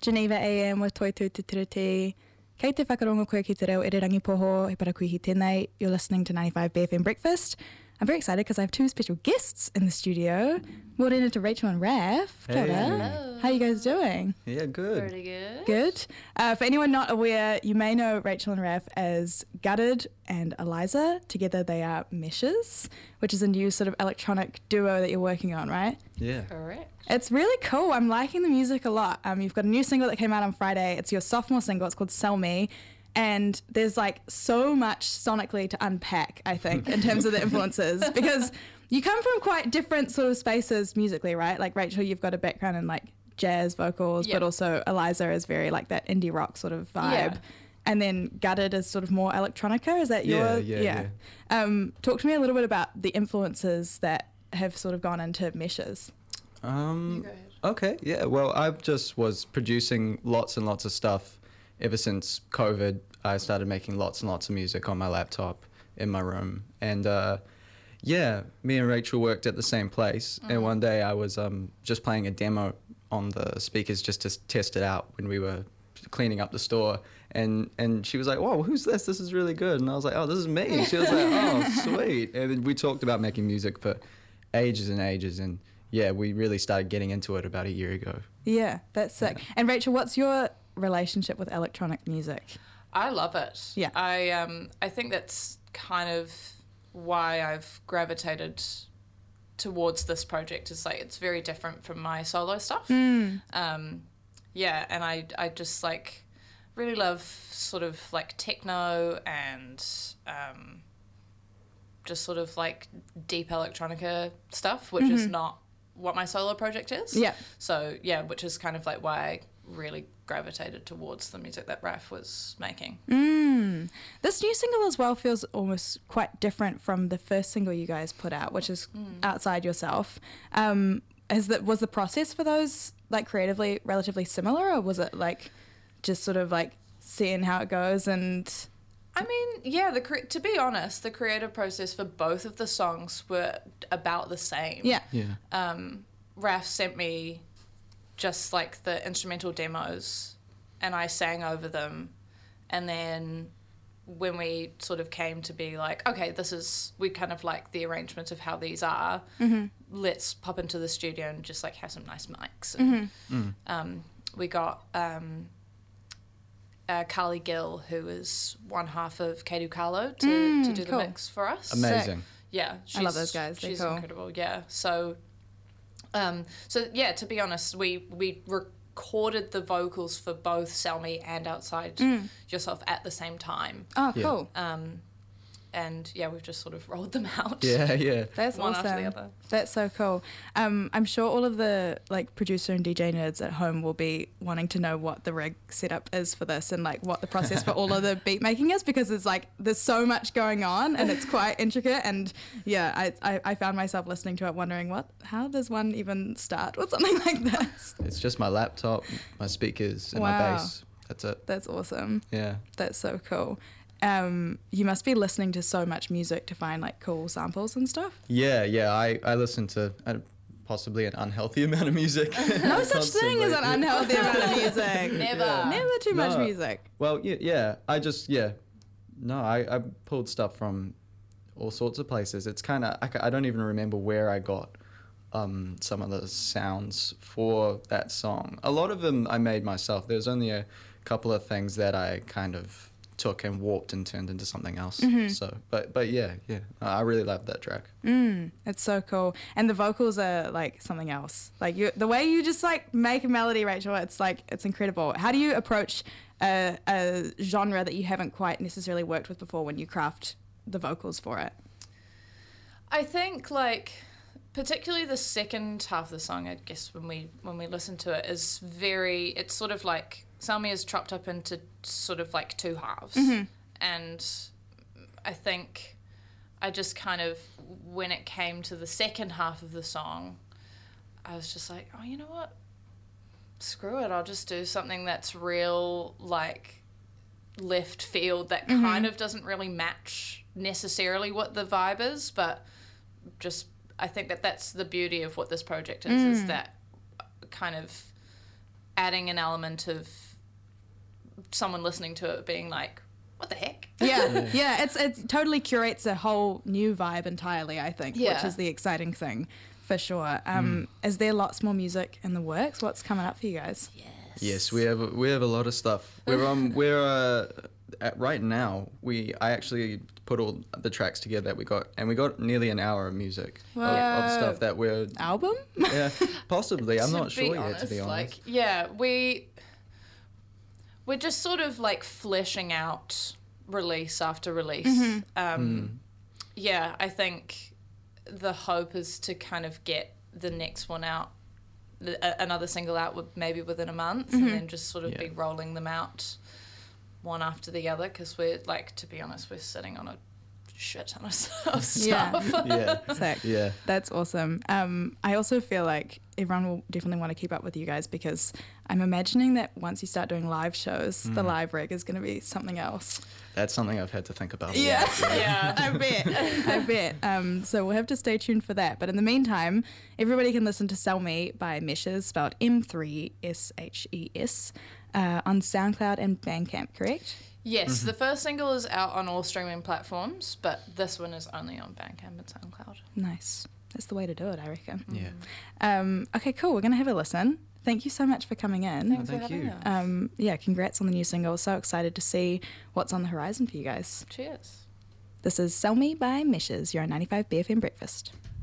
Geneva AM with Toi Tū Te Tiriti. Kei te whakarongo koe ki te reo Irirangi Poho, he parakuihi tēnei. You're listening to 95 BFM Breakfast. I'm very excited because I have two special guests in the studio. Morena to Rachel and Raph. Hey. Hello. How are you guys doing? Yeah, good. Pretty good. Good. For anyone not aware, you may know Rachel and Raph as Gutted and Eliza. Together they are Meshes, which is a new sort of electronic duo that you're working on, right? Yeah. Correct. It's really cool. I'm liking the music a lot. You've got a new single that came out on Friday. It's your sophomore single. It's called Sell Me. And there's like so much sonically to unpack, I think, in terms of the influences, because you come from quite different sort of spaces musically, right? Like Rachel, you've got a background in like jazz vocals, but also Eliza is very like that indie rock sort of vibe. Yeah. And then Gutted is sort of more electronica. Is that your... Yeah. Talk to me a little bit about the influences that have sort of gone into Meshes. You go ahead. Okay, yeah. Well, I just was producing lots and lots of stuff ever since COVID. I started making lots and lots of music on my laptop in my room. And me and Rachel worked at the same place. And one day I was just playing a demo on the speakers just to test it out when we were cleaning up the store. And she was like, "Whoa, who's this? This is really good." And I was like, "Oh, this is me." She was like, "Oh, sweet." And then we talked about making music for ages and ages. And yeah, we really started getting into it about a year ago. Yeah, that's sick. And Rachel, what's your relationship with electronic music? I love it. Yeah. I think that's kind of why I've gravitated towards this project. Is like it's very different from my solo stuff. And I just like really love sort of like techno and just sort of like deep electronica stuff, which is not what my solo project is. Yeah. So yeah, which is kind of like why I really gravitated towards the music that Raph was making. This new single as well feels almost quite different from the first single you guys put out, which is Outside Yourself. Was the process for those like creatively relatively similar, or was it like just sort of like seeing how it goes? And I mean, yeah, to be honest, the creative process for both of the songs were about the same. Yeah. Raph sent me just like the instrumental demos and I sang over them, and then when we sort of came to be like, okay, we kind of like the arrangement of how these are, let's pop into the studio and just like have some nice mics. And, we got Carly Gill, who is one half of Kato Carlo, to do the cool. mix for us. Amazing. Yeah, I love those guys. They're She's cool. incredible. Yeah, so yeah, to be honest, we recorded the vocals for both Sell Me and Outside Yourself at the same time. Oh, Yeah. cool. And yeah, we've just sort of rolled them out. Yeah. That's one awesome. after the other. That's so cool. I'm sure all of the like producer and DJ nerds at home will be wanting to know what the rig setup is for this and like what the process for all of the beat making is, because it's like there's so much going on and it's quite intricate. And yeah, I found myself listening to it wondering how does one even start with something like this? It's just my laptop, my speakers, and Wow. my bass. That's it. That's awesome. Yeah. That's so cool. You must be listening to so much music to find like cool samples and stuff. Yeah. I listen to possibly an unhealthy amount of music. No such thing as an unhealthy amount of music. Never too much music. Well, yeah. I pulled stuff from all sorts of places. It's kind of, I don't even remember where I got some of the sounds for that song. A lot of them I made myself. There's only a couple of things that I kind of took and warped and turned into something else. So, but yeah, I really love that track. It's so cool. And the vocals are like something else. Like the way you just like make a melody, Rachel, it's incredible. How do you approach a genre that you haven't quite necessarily worked with before when you craft the vocals for it? I think like particularly the second half of the song, I guess when we listen to it, it's sort of like Sell Me is chopped up into sort of like two halves. And I think I just kind of, when it came to the second half of the song, I was just like, oh, you know what? Screw it. I'll just do something that's real, like, left field that kind of doesn't really match necessarily what the vibe is, but just I think that's the beauty of what this project is that kind of adding an element of someone listening to it being like, what the heck? Yeah, it totally curates a whole new vibe entirely, I think, which Yeah. is the exciting thing for sure. Is there lots more music in the works? What's coming up for you guys? Yes, we have a lot of stuff. Right now I actually put all the tracks together that we got nearly an hour of music of stuff that we're Album? yeah, possibly. I'm To not be sure yet, to be honest. Like, yeah, we're just sort of like fleshing out release after release. Yeah, I think the hope is to kind of get the next one out, another single out maybe within a month, and then just sort of be rolling them out one after the other, because we're like, to be honest, we're sitting on a shit ton of stuff. Yeah. Sick. Yeah. That's awesome. I also feel like everyone will definitely want to keep up with you guys, because I'm imagining that once you start doing live shows, the live rig is going to be something else. That's something I've had to think about a Yeah. lot. Yeah. I bet. So we'll have to stay tuned for that. But in the meantime, everybody can listen to Sell Me by Meshes, spelled M3SHES, on SoundCloud and Bandcamp, correct? Yes, the first single is out on all streaming platforms, but this one is only on Bandcamp and SoundCloud. Nice. That's the way to do it, I reckon. Yeah. Okay, cool. We're going to have a listen. Thank you so much for coming in. Thanks for thank having you. us. Yeah, congrats on the new single. So excited to see what's on the horizon for you guys. Cheers. This is Sell Me by Meshes. You're on 95 BFM Breakfast.